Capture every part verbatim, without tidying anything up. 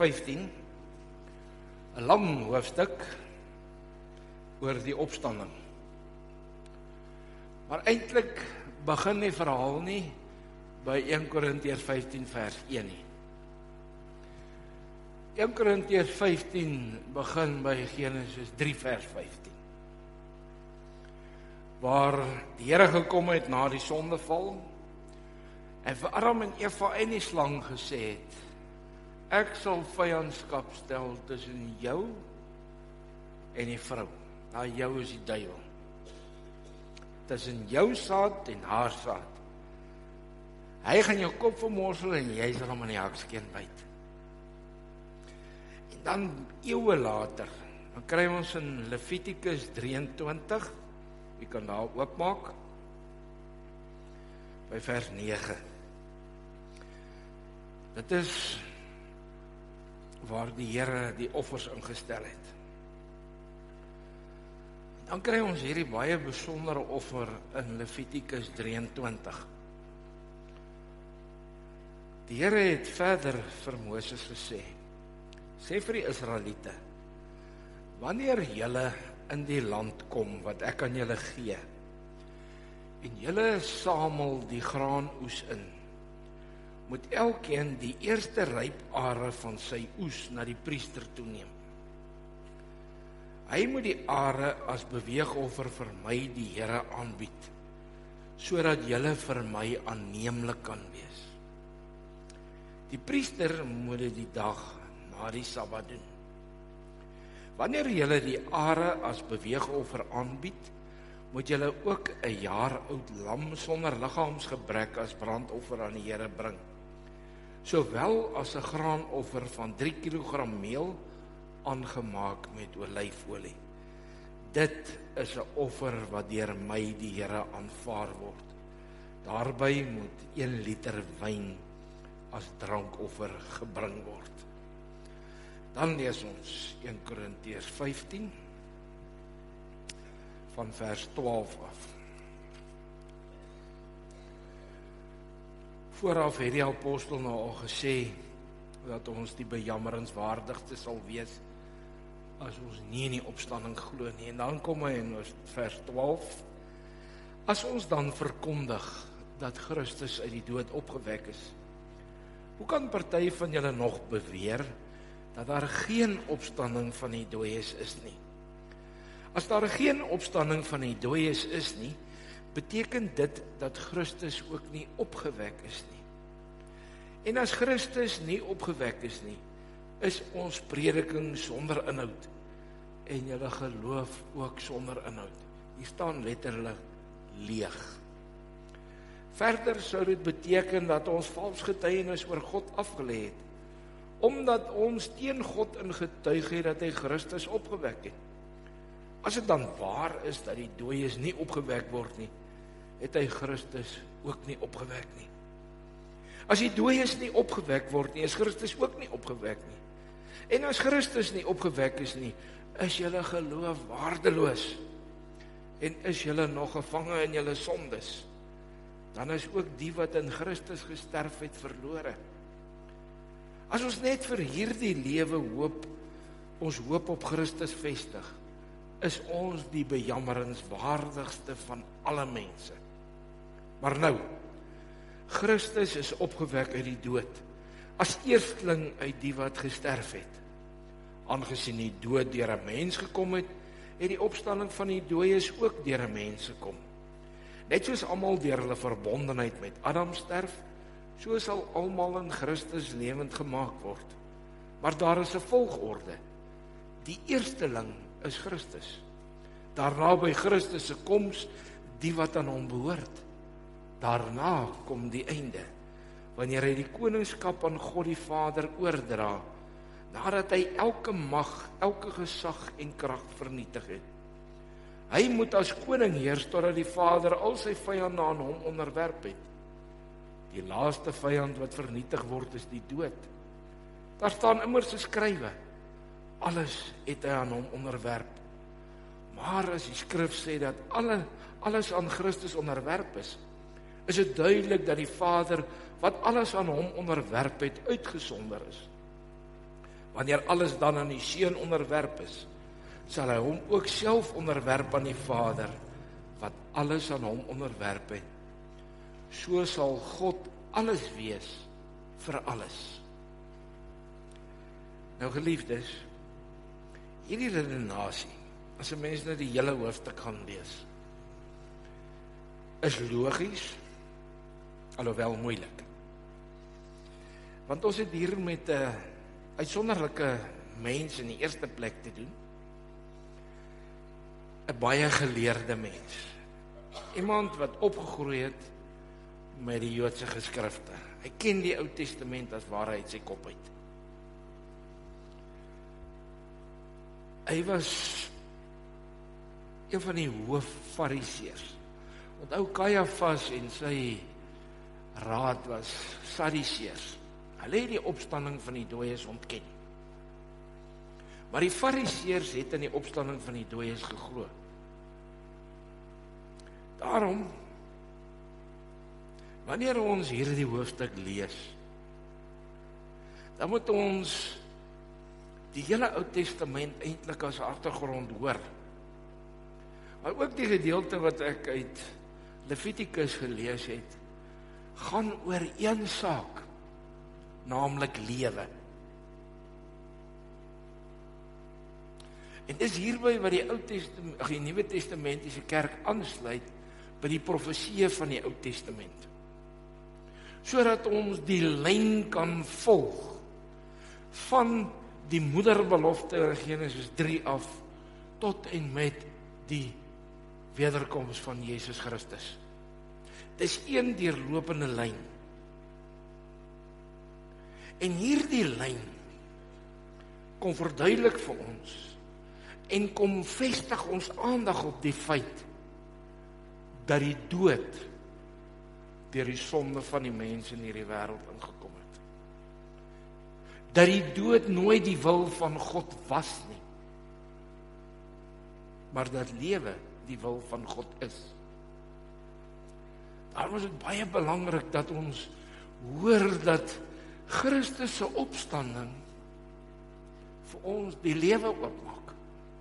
vyftien, 'n lang hoofstuk oor die opstanding. Maar eintlik begin die verhaal nie by een Korintiërs vyftien vers een nie. een Korintiërs vyftien begin by Genesis drie vers vyftien. Waar die Here gekom het na die sondeval en vir Adam en Eva en die slang gesê het: ek sal vyandskap stel tussen jou en die vrou. Nou jou is die duiwel. Tussen jou saad en haar saad. Hy gaan jou kop vermorsel en jy sal hom in die hakskeen byt. En dan eeue later, dan kry ons in Levitikus drieëntwintig, jy kan daar oopmaak, by vers nege. Dit is waar die Here die offers ingestel het. Dan kry ons hierdie baie besondere offer in Levitikus drieëntwintig. Die Here het verder vir Moses gesê, sê vir die Israeliete, wanneer julle in die land kom wat ek aan julle gee, en julle samel die graanoes in, moet elkeen die eerste ryp are van sy oes na die priester toeneem. Hy moet die are as beweegoffer vir my die Here aanbied, sodat julle vir my aanneemlik kan wees. Die priester moet dit die dag na die Sabbat doen. Wanneer julle die are as beweegoffer aanbied, moet julle ook 'n jaar oud lam sonder liggaamsgebrek as brandoffer aan die Here bring, sowel as 'n graanoffer van drie kilogram meel aangemaak met olyfolie. Dit is 'n offer wat deur my die Here aanvaar word. Daarby moet een liter wyn as drankoffer gebring word. Dan lees ons een Korintiërs vyftien van vers twaalf af. Vooraf het die apostel nou al gesê dat ons die bejammeringswaardigste sal wees as ons nie in die opstanding glo nie. En dan kom hy in vers twaalf. As ons dan verkondig dat Christus uit die dood opgewek is, hoe kan party van julle nog beweer dat daar geen opstanding van die dooies is nie? As daar geen opstanding van die dooies is nie, beteken dit dat Christus ook nie opgewek is nie. En as Christus nie opgewek is nie, is ons prediking sonder inhoud en julle geloof ook sonder inhoud. Hier staan letterlik leeg. Verder sou dit beteken dat ons vals getuienis oor God afgelê het, omdat ons teen God ingetuig het dat hy Christus opgewek het. As dit dan waar is dat die dooies nie opgewek word nie, het hy Christus ook nie opgewek nie. As die dooies nie opgewek word nie, is Christus ook nie opgewek nie. En as Christus nie opgewek is nie, is julle geloof waardeloos en is julle nog gevange in julle sondes. Dan is ook die wat in Christus gesterf het verlore. As ons net vir hierdie lewe hoop, ons hoop op Christus vestig, is ons die bejammeringswaardigste van alle mense. Maar nou, Christus is opgewek uit die dood, as eersteling uit die wat gesterf het. Aangesien die dood deur 'n mens gekom het, het die opstanding van die dooies ook deur 'n mens gekom. Net soos almal deur hulle verbondenheid met Adam sterf, so sal almal in Christus lewend gemaak word. Maar daar is 'n volgorde. Die eersteling is Christus. Daarna by Christus se koms die wat aan hom behoort. Daarna kom die einde, wanneer hy die koningskap aan God die Vader oordra, nadat hy elke mag, elke gesag en krag vernietig het. Hy moet as koning heers totdat die Vader al sy vyande aan hom onderwerp het. Die laaste vyand wat vernietig word is die dood. Daar staan immers geskrywe, alles het hy aan hom onderwerp. Maar as die skrif sê dat alle, alles aan Christus onderwerp is, is dit duidelik dat die Vader wat alles aan hom onderwerp het, uitgesonder is. Wanneer alles dan aan die Seun onderwerp is, sal hy hom ook self onderwerp aan die Vader, wat alles aan hom onderwerp het. So sal God alles wees vir alles. Nou geliefdes, hierdie redenasie, as 'n mens nou die hele hoofstuk gaan lees, is logies, alhoewel moeilik. Want ons het hier met 'n uitsonderlike mens in die eerste plek te doen, 'n baie geleerde mens, iemand wat opgegroei het met die Joodse geskrifte. Hy ken die Ou Testament as ware uit sy kop uit. Hy was een van die hooffariseërs. Onthou Kajafas en sy raad was Sadduseërs. Hulle het die opstanding van die dooies ontken. Maar die Fariseërs het in die opstanding van die dooies geglo. Daarom, wanneer ons hierdie hoofstuk lees, dan moet ons die hele Ou Testament eintlik as agtergrond hoor. Maar ook die gedeelte wat ek uit Levitikus gelees het, gaan oor een saak, naamlik lewe. En dis hierby wat die Ou Testament, ag die Nuwe Testamentiese kerk aansluit by die profeseë van die Ou Testament. Sodat ons die lyn kan volg van die moederbelofte in Genesis drie af tot en met die wederkoms van Jesus Christus. Dis een deurlopende lyn. En hierdie lyn kom verduidelik vir ons en kom vestig ons aandag op die feit dat die dood deur die sonde van die mense in hierdie wêreld ingekom het. Dat die dood nooit die wil van God was nie, maar dat lewe die wil van God is. Daarom is dit baie belangrik dat ons hoor dat Christus se opstanding vir ons die lewe oopmaak.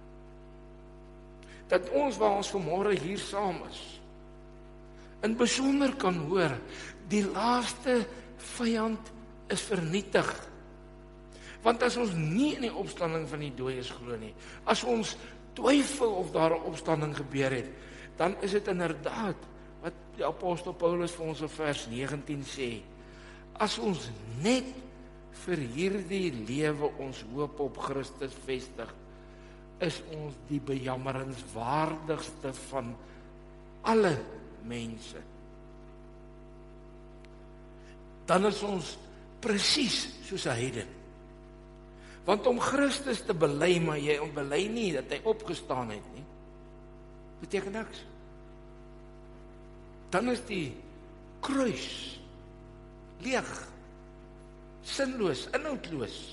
Dat ons waar ons vanmôre hier saam is, in besonder kan hoor, die laaste vyand is vernietig. Want as ons nie in die opstanding van die dooies glo nie, as ons twyfel of daar 'n opstanding gebeur het, dan is dit inderdaad wat die apostel Paulus vir ons in vers negentien sê, as ons net vir hierdie lewe ons hoop op Christus vestig, is ons die bejammeringswaardigste van alle mense. Dan is ons presies soos 'n heiden. Want om Christus te bely, maar jy bely nie dat hy opgestaan het nie, beteken niks. Dan is die kruis leeg, sinloos, inhoudloos.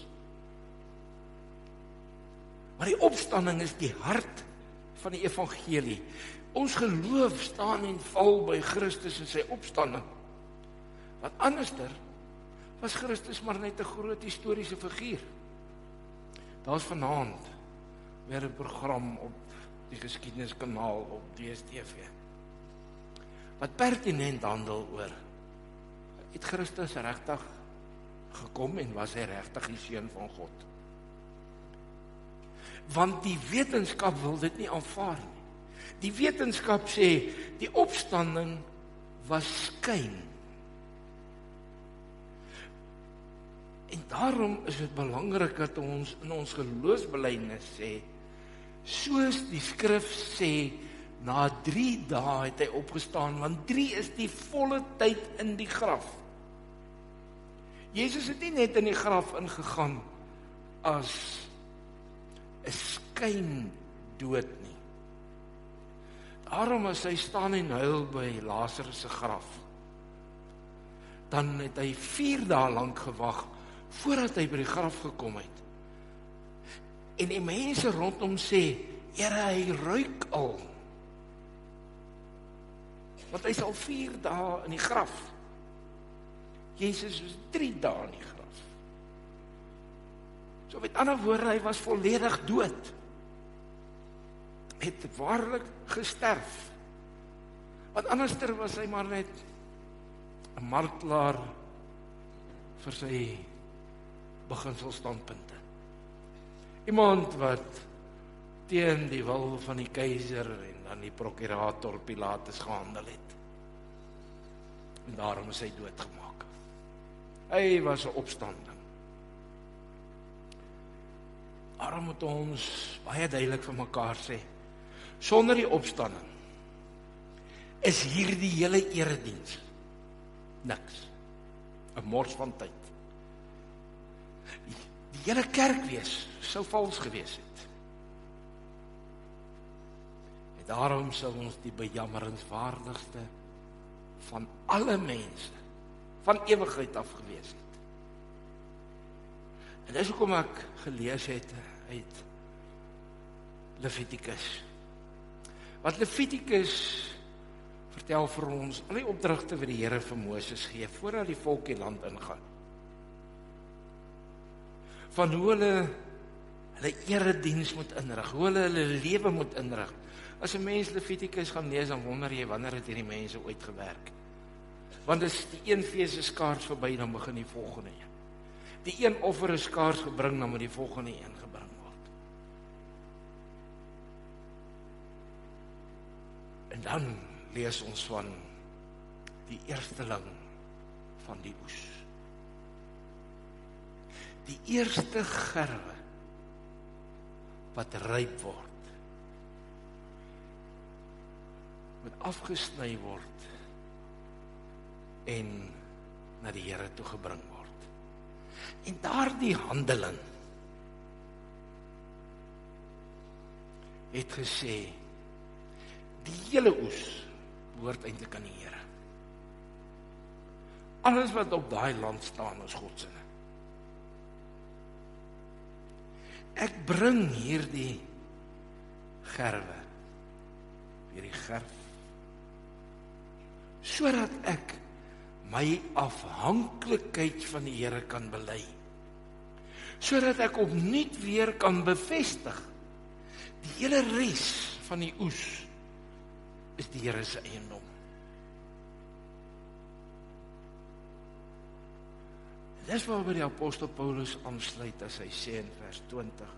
Maar die opstanding is die hart van die evangelie. Ons geloof staan en val by Christus en sy opstanding. Wat anderster was Christus maar net 'n groot historiese figuur. Daar's vanaand weer 'n program op die geskiedeniskanaal op D S T V wat pertinent handel oor, het Christus regtig gekom en was hy regtig die seun van God? Want die wetenskap wil dit nie aanvaar nie. Die wetenskap sê die opstanding was skyn. En daarom is dit belangrik dat ons in ons geloofsbelijdenis sê, soos die skrif sê, na drie dae het hy opgestaan, want drie is die volle tyd in die graf. Jezus het nie net in die graf ingegaan as 'n skyn dood nie. Daarom as hy staan en huil by Lazarus se graf, dan het hy vier dae lank gewag voordat hy by die graf gekom het. En die mense rondom sê, Here, hy ruik al. Want hy is al vier dae in die graf. Jezus is drie dae in die graf. So met ander woorde, hy was volledig dood. Het waarlik gesterf. Want anderster was hy maar net 'n martelaar vir sy beginselstandpunte. Iemand wat teen die wil van die keiser en dan die prokurator Pilatus gehandel het. En daarom is hy doodgemaak. Hy was 'n opstanding. Daarom moet ons baie duidelik vir mekaar sê, sonder die opstanding is hierdie hele erediens niks. 'n Mors van tyd. Die, die hele kerkwees sou vals gewees het. En daarom sal ons die bejammerenswaardigste van alle mense van ewigheid af gewees het. En dis hoekom ek gelees het uit Levitikus. Want Levitikus vertel vir ons al die opdragte wat die Here vir Moses gee voordat die volk die land ingaan. Van hoe hulle hulle erediens moet inrig, hoe hulle hulle lewe moet inrig. As 'n mens Levitikus gaan lees, dan wonder jy wanneer het hierdie mense ooit gewerk. Want as die een fees is kaars verby, dan begin die volgende een. Die een offer is kaars gebring, dan moet die volgende een gebring word. En dan lees ons van die eersteling van die oes. Die eerste gerwe wat ryp word, moet afgesny word en na die Here toe gebring word. En daardie handeling het gesê, die hele oes behoort eintlik aan die Here. Alles wat op daai land staan is God se. Ek bring hierdie gerwe, hierdie gerf, sodat ek my afhanklikheid van die Here kan bely. Sodat ek opnuut weer kan bevestig, die hele res van die oes is die Here se eiendom. Dis waarby die apostel Paulus aansluit as hy sê in vers twintig.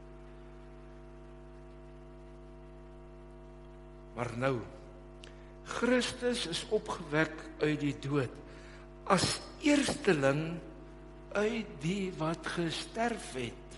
Maar nou, Christus is opgewek uit die dood, as eersteling uit die wat gesterf het.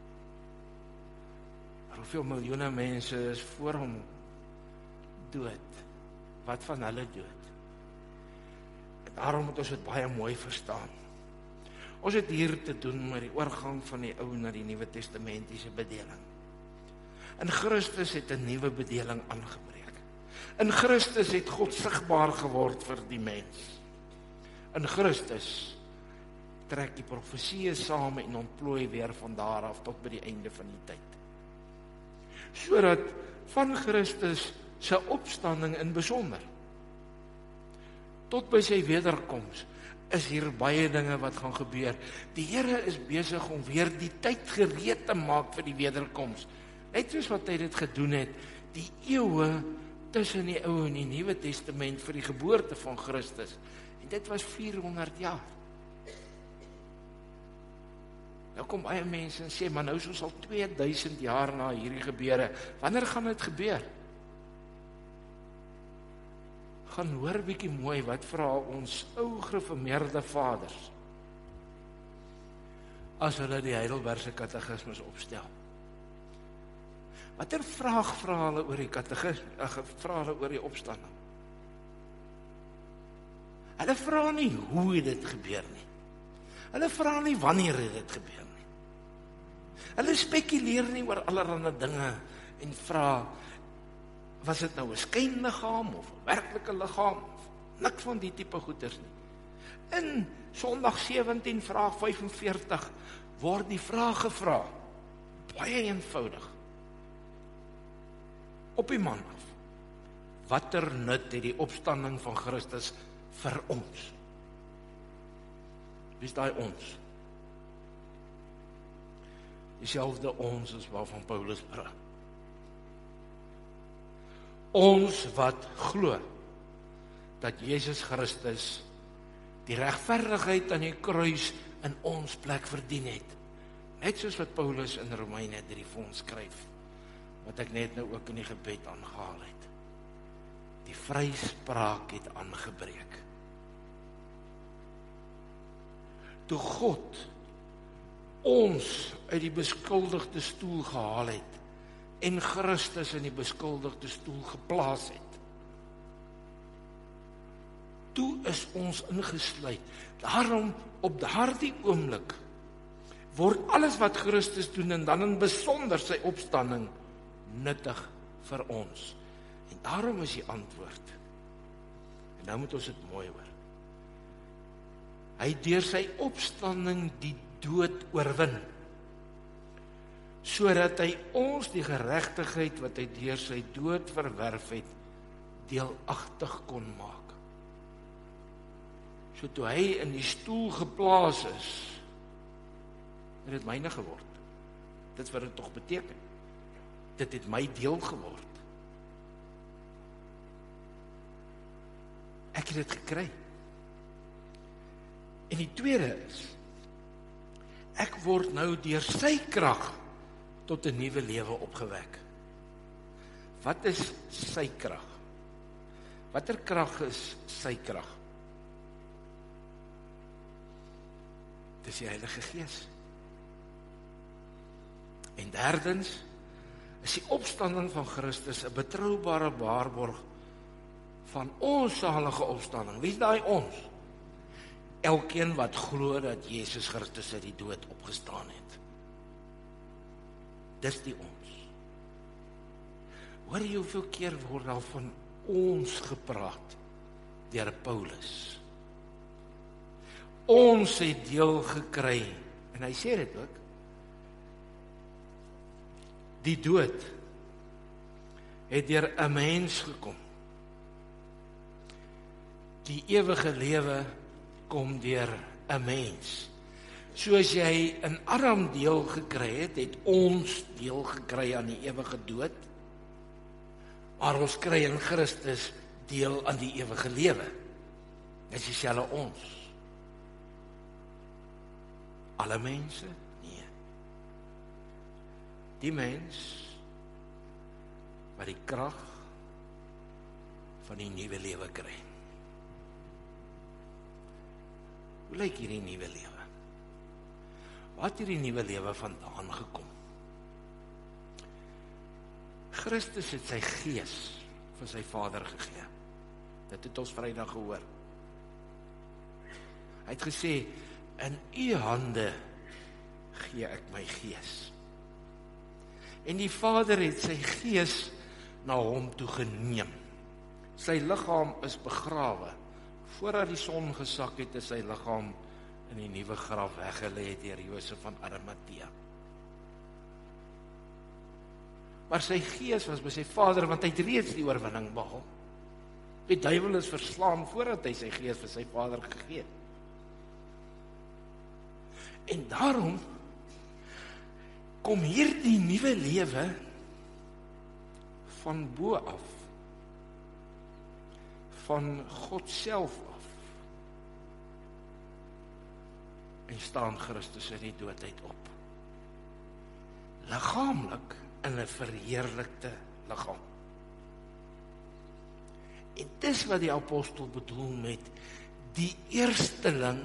Maar hoeveel miljoene mense is voor hom dood? Wat van hulle dood? En daarom moet ons dit baie mooi verstaan. Ons het hier te doen met die oorgang van die Ou na die Nuwe Testamentiese bedeling. In Christus het 'n nuwe bedeling aangebreek. In Christus het God sigbaar geword vir die mens. In Christus trek die profesieë saam en ontplooi weer van daar af tot by die einde van die tyd. Sodat van Christus se opstanding in besonder tot by sy wederkoms is hier baie dinge wat gaan gebeur. Die Here is besig om weer die tyd gereed te maak vir die wederkoms. Net soos wat hy dit gedoen het, die eeue tussen die Ou en die Nuwe Testament vir die geboorte van Christus. En dit was vierhonderd jaar. Nou kom baie mense en sê, maar nou is ons al tweeduisend jaar na hierdie gebeure. Wanneer gaan dit gebeur? Gaan hoor bietjie mooi wat vra ons ou gereformeerde vaders as hulle die Heidelbergse katekismes opstel. Watter vraag vra hulle oor die katekisme, vra hulle oor die opstanding? Hulle vra nie hoe het dit gebeur nie. Hulle vra nie wanneer het dit gebeur nie. Hulle spekuleer nie oor allerlei dinge en vra, was dit nou 'n skynliggaam of 'n werklike liggaam? Niks van die tipe goeders nie. In Sondag sewentien vraag vyfenveertig word die vraag gevra, baie eenvoudig, op die man af. Watter nut het die opstanding van Christus vir ons? Wie is daai ons? dieselfde ons as waarvan Paulus praat. Ons wat glo dat Jesus Christus die regverdigheid aan die kruis in ons plek verdien het. Net soos wat Paulus in Romeine drie vir ons skryf, wat ek net nou ook in die gebed aangehaal het. Die vryspraak het aangebreek. Toe God ons uit die beskuldigde stoel gehaal het en Christus in die beskuldigde stoel geplaas het, toe is ons ingesluit. Daarom op daardie oomblik word alles wat Christus doen en dan in besonder sy opstanding nuttig vir ons. En daarom is die antwoord. En nou moet ons dit mooi hoor. Hy het deur sy opstanding die dood oorwin, sodat hy ons die geregtigheid wat hy deur sy dood verwerf het, deelagtig kon maak. So toe hy in die stoel geplaas is, het dit myne geword. Dit is wat dit tog beteken. Dit het my deel geword. Ek het dit gekry. En die tweede is, ek word nou deur sy krag tot 'n nuwe lewe opgewek. Wat is sy krag? Watter krag is sy krag? Dis die Heilige Gees. En derdens is die opstanding van Christus 'n betroubare waarborg van ons salige opstanding. Wie is daai ons? Elkeen wat glo dat Jesus Christus uit die dood opgestaan het. Dis die ons. Hoor jy hoeveel keer word al van ons gepraat deur Paulus? Ons het deel gekry, en hy sê dit ook, die dood het deur 'n mens gekom. Die ewige lewe kom deur 'n mens. Soos jy in Adam deel gekry het, het ons deel gekry aan die ewige dood, maar ons kry in Christus deel aan die ewige lewe. Dit is dieselfde ons. Alle mense? Nee. Die mens wat die krag van die nuwe lewe kry. Hoe lyk hierdie nuwe lewe? Waar het hierdie nuwe lewe vandaan gekom? Christus het sy gees vir sy Vader gegee. Dit het ons Vrydag gehoor. Hy het gesê, in u hande gee ek my gees. En die Vader het sy gees na hom toe geneem. Sy liggaam is begrawe. Voordat die son gesak het, is sy liggaam in die nuwe graf weggelê deur Josef van Arimatea. Maar sy gees was by sy Vader, want hy het reeds die oorwinning behaal. Die duiwel is verslaan voordat hy sy gees vir sy Vader gegee het. En daarom kom hierdie nuwe lewe van bo af, van God self af, en staan Christus in die doodheid op. Liggaamlik in 'n verheerlikte liggaam. En dis wat die apostel bedoel met die eersteling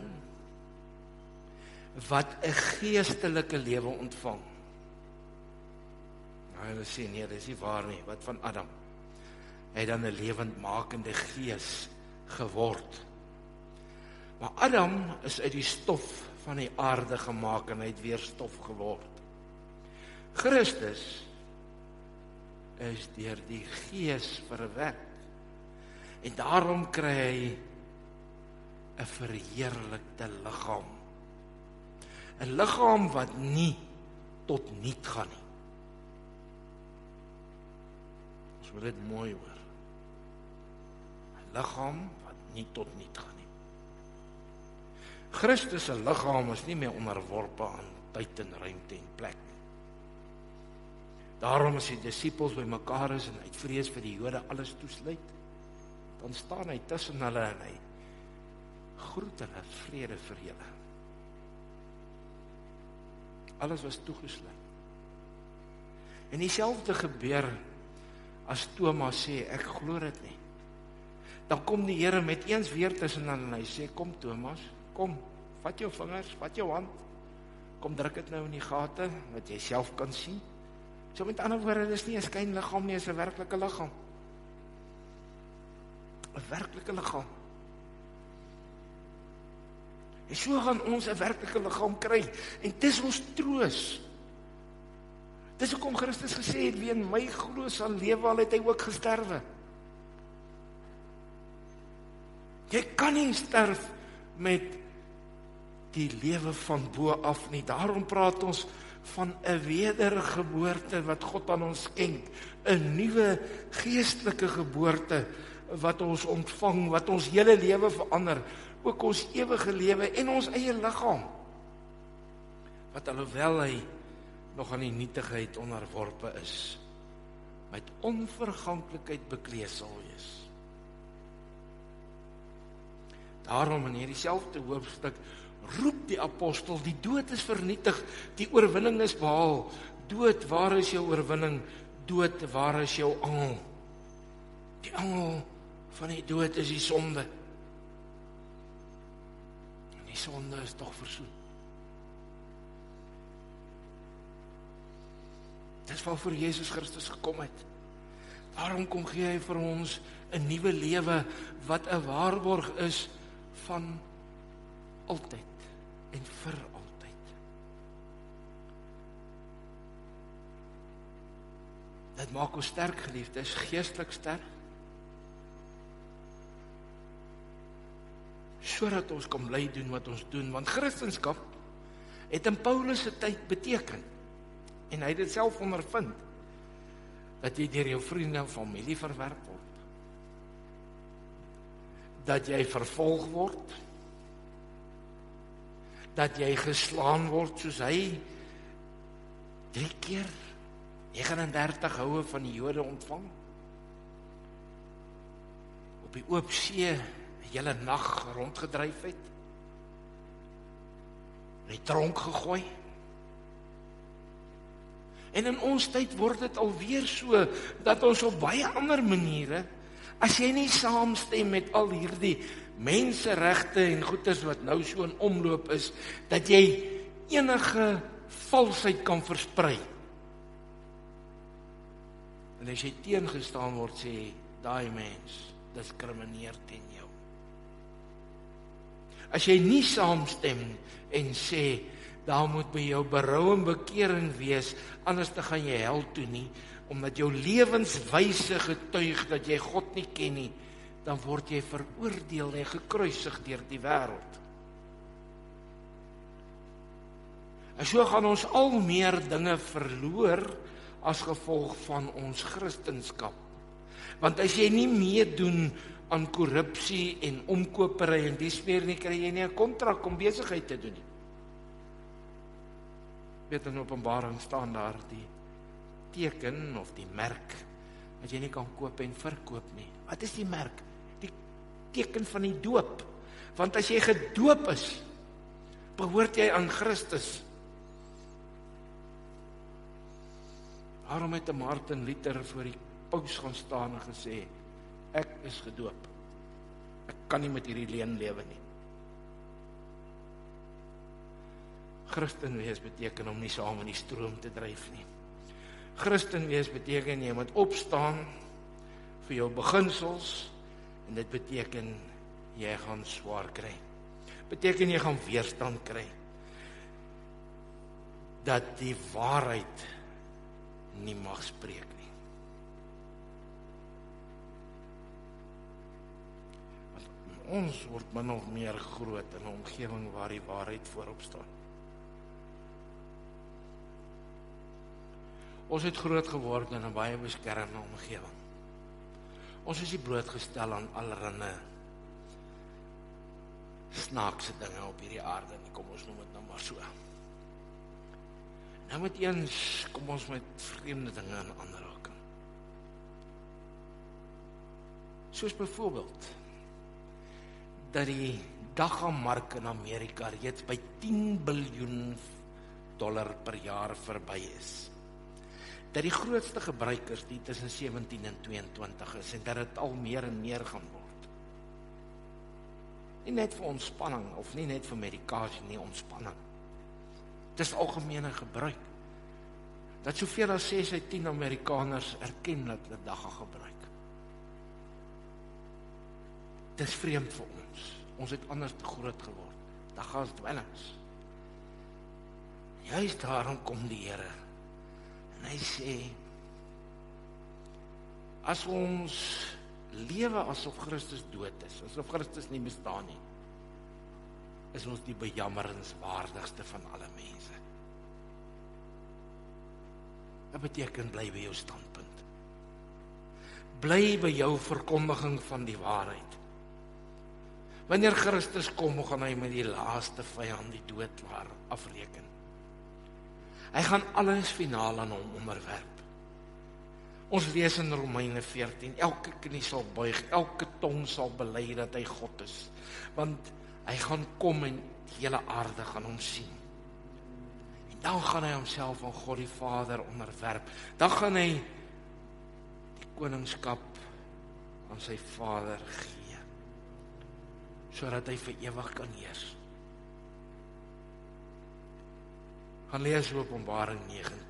wat 'n geestelike lewe ontvang. Nou, hulle sê, nee, dit is nie waar nie. Wat van Adam? Hy het dan 'n lewendmakende gees geword. Maar Adam is uit die stof van die aarde gemaak en hy het weer stof geword. Christus is deur die gees verwek. En daarom kry hy 'n verheerlikte liggaam. 'n liggaam wat nie tot niet gaan nie. Ons moet dit mooi hoor. 'n liggaam wat nie tot niet gaan nie. Christus se liggaam is nie meer onderworpe aan tyd en ruimte en plek nie. Daarom as die disippels by mekaar is en uit vrees vir die Jode alles toesluit, dan staan hy tussen hulle en hy groet hulle, vrede vir julle. Alles was toegesluit. En dieselfde gebeur as Thomas sê, ek glo dit nie. Dan kom die Here met eens weer tussen hulle en hy sê, kom Thomas, kom, vat jou vingers, vat jou hand, kom druk dit nou in die gate, wat jy self kan sien. So met ander woorde, dit is nie 'n skynliggaam nie, dit is 'n werklike liggaam. 'n werklike liggaam. En so gaan ons 'n werklike liggaam kry, en dis ons troos. Dis hoekom Christus gesê het, wie in my glo sal lewe, al het hy ook gesterwe. Jy kan nie sterf met die lewe van bo af nie. Daarom praat ons van 'n wedergeboorte wat God aan ons skenk, 'n nuwe geestelike geboorte wat ons ontvang, wat ons hele lewe verander, ook ons ewige lewe en ons eie liggaam, wat alhoewel hy nog aan die nietigheid onderworpe is, met onverganklikheid bekleed sal wees. Daarom in hierdie selfde hoofstuk roep die apostel, die dood is vernietig, die oorwinning is behaal. Dood, waar is jou oorwinning? Dood, waar is jou angel? Die angel van die dood is die sonde. En die sonde is tog versoen. Dis waarvoor Jesus Christus gekom het. Daarom kom gee hy vir ons 'n nuwe lewe wat 'n waarborg is van altyd en vir altyd. Dit maak ons sterk, geliefdes, geestelik sterk, sodat ons kan bly doen wat ons doen, want Christendom het in Paulus se tyd beteken, en hy het dit self ondervind, dat jy deur jou vriende en familie verwerp word, dat jy vervolg word, dat jy geslaan word soos hy drie keer negenendertig en dertig houe van die Jode ontvang, op die oop see 'n hele nag rondgedryf het, in die tronk gegooi. En in ons tyd word dit alweer so, dat ons op baie ander maniere, as jy nie saamstem met al hierdie menseregte en goeders wat nou so in omloop is, dat jy enige valsheid kan versprei. En as jy teengestaan word, sê, daai mens diskrimineer teen jou. As jy nie saamstem en sê, daar moet by jou berou en bekering wees, anders dan gaan jy hel toe nie, omdat jou lewenswyse getuig dat jy God nie ken nie, dan word jy veroordeel en gekruisig deur die wêreld. En so gaan ons al meer dinge verloor as gevolg van ons Christendom. Want as jy nie meedoen aan korrupsie en omkopery en dis meer nie, kry jy nie 'n kontrak om besigheid te doen nie. Weet in Openbaring staan daar die teken of die merk, dat jy nie kan koop en verkoop nie. Wat is die merk? Die teken van die doop. Want as jy gedoop is, behoort jy aan Christus. Daarom het Martin Luther voor die paus gaan staan en gesê, ek is gedoop. Ek kan nie met hierdie leuen lewe nie. Christen wees beteken om nie saam in die stroom te dryf nie. Christen wees beteken jy moet opstaan vir jou beginsels, en dit beteken jy gaan swaar kry. Beteken jy gaan weerstand kry. Dat die waarheid nie mag spreek nie. Want ons word min of meer groot in 'n omgewing waar die waarheid voorop staan. Ons het groot geword in 'n baie beskermde omgewing. Ons is nie blootgestel aan allerlei snaakse dinge op hierdie aarde nie, kom ons noem dit nou maar so. Nou met eens kom ons met vreemde dinge in aanraking. Soos byvoorbeeld, dat die daggamark in Amerika reeds by tien biljoen dollar per jaar verby is. Dat die grootste gebruikers die tussen sewentien en tweeëntwintig is, en dat dit al meer en meer gaan word. Nie net vir ontspanning, of nie net vir medikasie, nie ontspanning. Dit is algemene gebruik. Dat soveel as ses uit tien Amerikaners erken dat hulle dagga gebruik. Dit is vreemd vir ons. Ons het anders te groot geword. Dagga is dwellings. Juist daarom kom die Here. En hy sê, as ons lewe asof Christus dood is, asof Christus nie bestaan nie, is ons die bejammerenswaardigste van alle mense. Dit beteken, bly by jou standpunt. Bly by jou verkondiging van die waarheid. Wanneer Christus kom, gaan hy met die laaste vyand, die dood, klaar afreken. Hy gaan alles finaal aan hom onderwerp. Ons lees in Romeine veertien, elke knie sal buig, elke tong sal bely dat hy God is. Want hy gaan kom en die hele aarde gaan hom sien. En dan gaan hy homself aan God die Vader onderwerp. Dan gaan hy die koningskap aan sy Vader gee, sodat hy vir ewig kan heers. Gaan lees Openbaring negentien.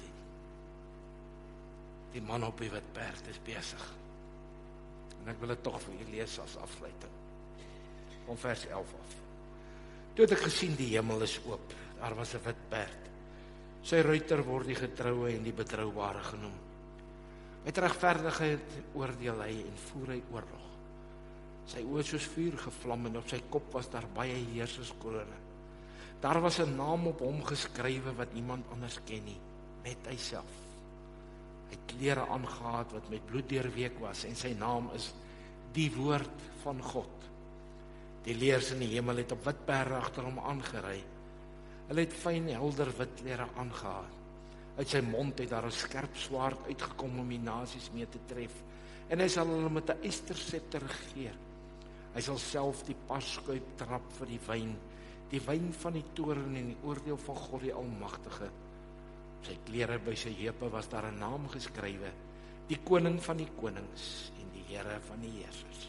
Die man op die wit perd is besig. En ek wil dit tog vir u lees as afsluiting. Van vers elf af. Toe het ek gesien die hemel is oop. Daar was 'n wit perd. Sy ruiter word die getroue en die betroubare genoem. Met regverdigheid oordeel hy en voer hy oorlog. Sy oë soos vuur gevlam en op sy kop was daar baie heerserskrone. Daar was 'n naam op hom geskrywe wat niemand anders ken nie, net hy self. Hy het klere aangetree wat met bloed deurweek was en sy naam is die woord van God. Die leers in die hemel het op wit perde agter hom aangery. Hulle het fyn helder wit klere aangetree. Uit sy mond het daar 'n skerp swaard uitgekom om die nasies mee te tref. En hy sal hulle met 'n ysterscepter regeer. Hy sal self die paskuip trap vir die wyn, die wyn van die toorn en die oordeel van God die Almagtige. Sy klere by sy heupe was daar 'n naam geskrywe, die koning van die konings en die Here van die heersers.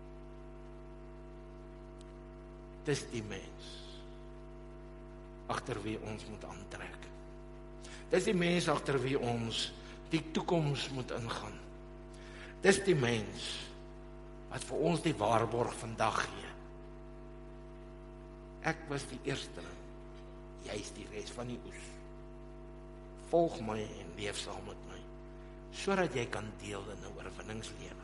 Dis die mens agter wie ons moet aantrek. Dis die mens agter wie ons die toekoms moet ingaan. Dis die mens wat vir ons die waarborg vandag gee. Ek was die eersteling, jy is die res van die oes. Volg my en leef saam met my, sodat jy kan deel in 'n oorwinningslewe.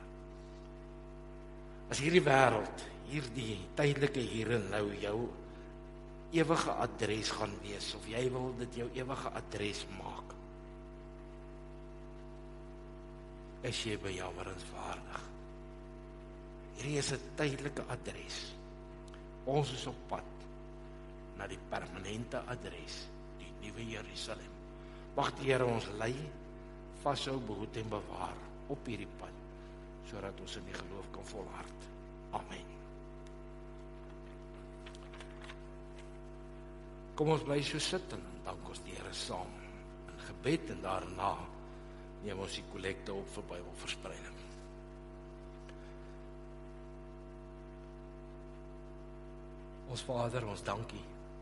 As hierdie wêreld, hierdie tydelike hier en nou jou ewige adres gaan wees, of jy wil dit jou ewige adres maak, is jy bejammerenswaardig. Hierdie is 'n tydelike adres. Ons is op pad na die permanente adres, die nuwe Jerusalem. Mag die Here ons lei, vashou, behoed en bewaar op hierdie pad, sodat ons in die geloof kan volhard. Amen. Kom ons bly so sit en dank ons die Here saam in gebed, en daarna neem ons die kollekte op vir Bybelverspreiding. Ons Vader, ons dankie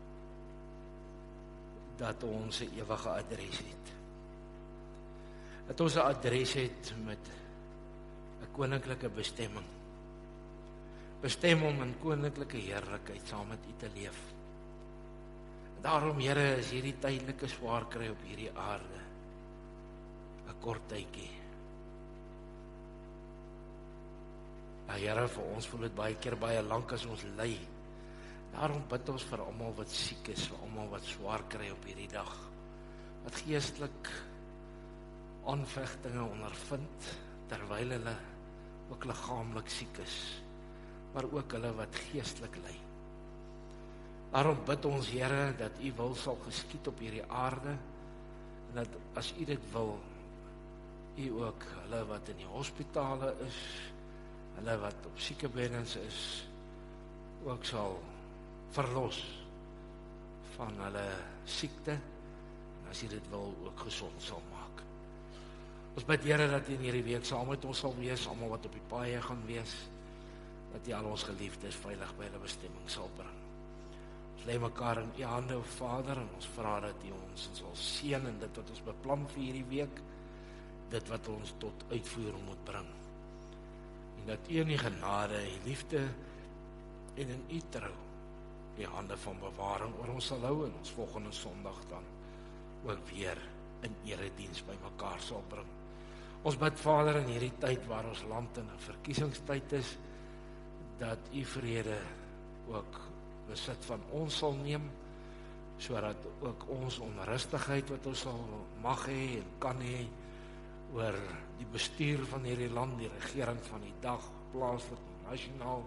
dat ons 'n ewige adres het. Dat ons 'n adres het met 'n koninklike bestemming. Bestem om in koninklike heerlikheid saam met U te leef. En daarom, Here, is hierdie tydelike swaar kry op hierdie aarde 'n kort tydjie. Ja, Here, vir ons voel dit baie keer baie lank as ons ly. Daarom bid ons vir almal wat siek is, vir almal wat swaar kry op hierdie dag, wat geestelik aanvegtinge ondervind, terwyl hulle ook liggaamlik siek is, maar ook hulle wat geestelik ly. Daarom bid ons, Here, dat U wil sal geskied op hierdie aarde, dat as U dit wil, U ook hulle wat in die hospitale is, hulle wat op siekebeddens is, ook sal verlos van hulle siekte, en as U dit wil, ook gesond sal maak. Ons bid Here dat U in hierdie week saam met ons sal wees, almal wat op die paaie gaan wees, dat U al ons geliefdes veilig by hulle bestemming sal bring. Ons lê mekaar in U hande, o Vader, en ons vra dat U ons sal seën in dit wat ons beplan vir hierdie week, dit wat ons tot uitvoering moet bring. En dat U in die genade, die liefde en in U trou, die hande van bewaring oor ons sal hou, en ons volgende Sondag dan ook weer in erediens by mekaar sal bring. Ons bid Vader in hierdie tyd waar ons land in 'n verkiesingstyd is, dat U vrede ook besit van ons sal neem, sodat ook ons onrustigheid wat ons sal mag hê en kan hê oor die bestuur van hierdie land, die regering van die dag, plaaslik, nasionaal,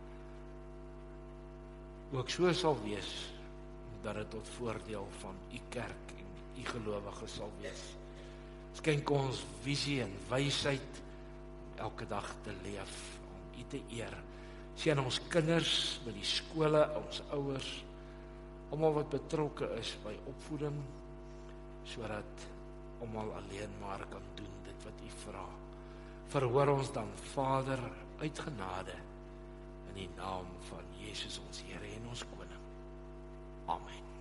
ook so sal wees, dat dit tot voordeel van U kerk en U gelowiges sal wees. Skenk ons visie en wysheid om elke dag te leef, om U te eer. Seën ons kinders by die skole, ons ouers, almal wat betrokke is by opvoeding, sodat almal alleen maar kan doen dit wat U vra. Verhoor ons dan, Vader, uit genade, in die naam van Jesus ons Here en ons Koning. Amen.